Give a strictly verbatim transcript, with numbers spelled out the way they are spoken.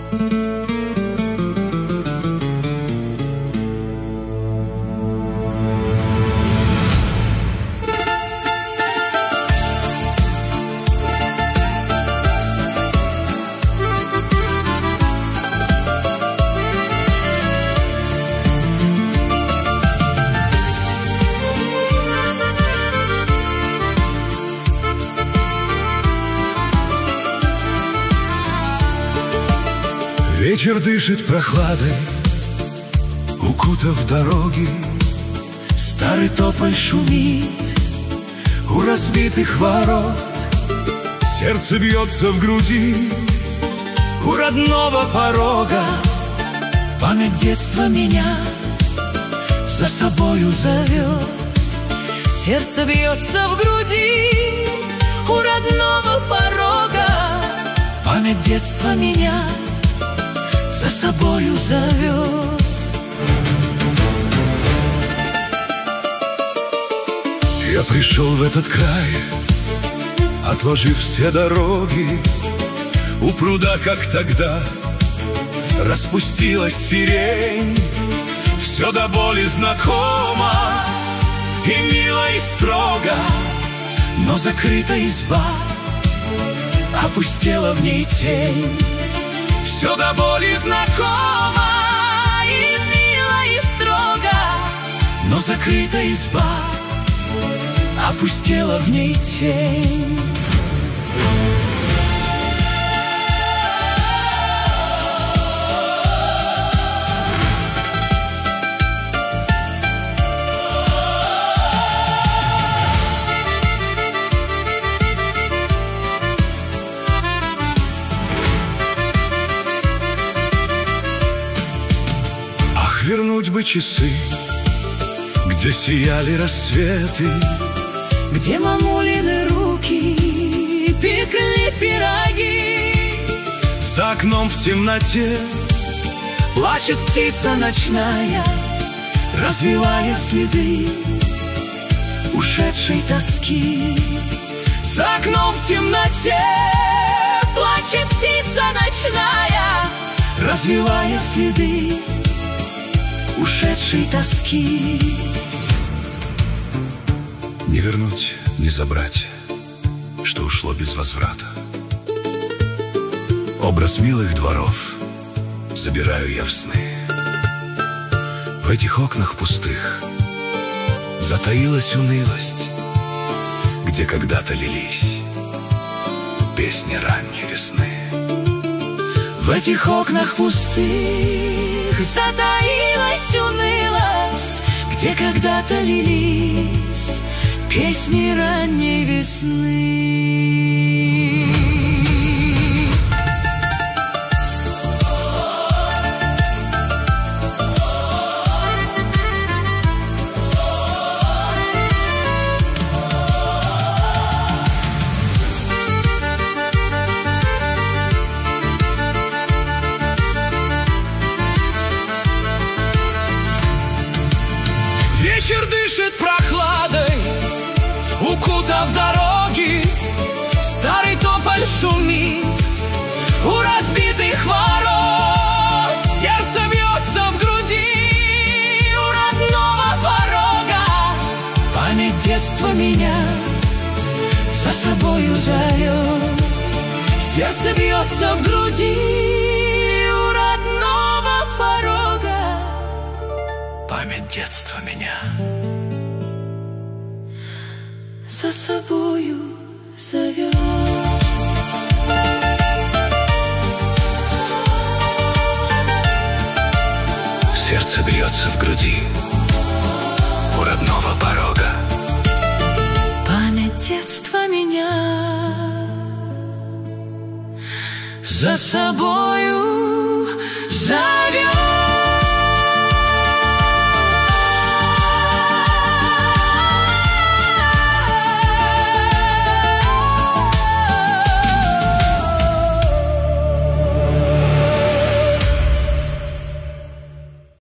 Вечер дышит прохладой, укутав дороги. Старый тополь шумит у разбитых ворот. Сердце бьется в груди у родного порога. Память детства меня за собою зовет. Сердце бьется в груди у родного порога. Память детства меня за собою зовет. Я пришел в этот край, отложив все дороги. У пруда, как тогда, распустилась сирень. Все до боли знакомо и мило, и строго, но закрыта изба, опустела в ней тень. все до боли знакомо и мило, и строго, но закрыта изба, опустела в ней тень. Вернуть бы часы, где сияли рассветы, где мамулины руки пекли пироги. За окном в темноте плачет птица ночная, развивая следы ушедшей тоски. За окном в темноте плачет птица ночная, развивая следы ушедшей тоски. Не вернуть, не забрать, что ушло без возврата. Образ милых дворов забираю я в сны. В этих окнах пустых затаилась унылость, где когда-то лились песни ранней весны. В этих окнах пустых затаилась унылость, где когда-то лились песни ранней весны. Вечер дышит прохладой, укутав дороги. Старый тополь шумит у разбитых ворот. Сердце бьется в груди у родного порога. Память детства меня за собою зовет. Сердце бьется в груди у родного порога. Память детства меня за собою зовет. Сердце бьется в груди у родного порога. Память детства меня за собою